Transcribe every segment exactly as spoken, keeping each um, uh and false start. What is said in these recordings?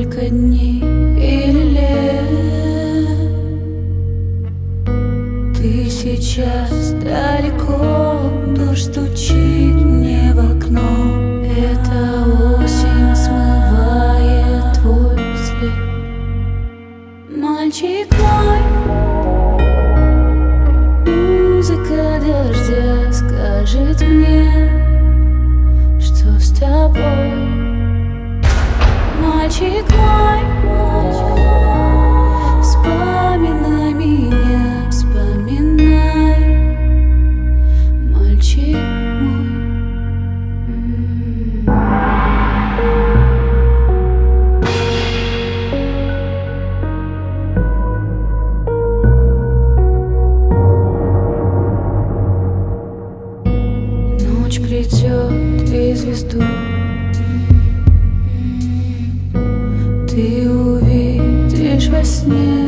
Сколько дней или лет ты сейчас далеко, дождь стучит мне в окно. Эта осень смывает твой след. Мальчик мой, музыка дождя скажет мне, что с тобой. Мальчик мой, вспоминай меня, вспоминай, мальчик мой. Ночь плетет и звезду ты увидишь во сне.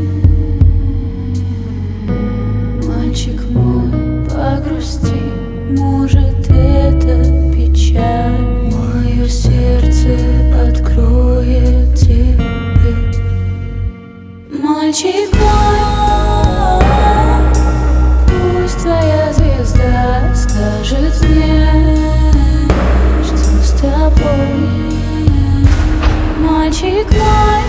Мальчик мой, погрусти, может, это печаль. Мое сердце откроет тебе. Мальчик мой, пусть твоя звезда скажет мне, что с тобой. Мальчик мой,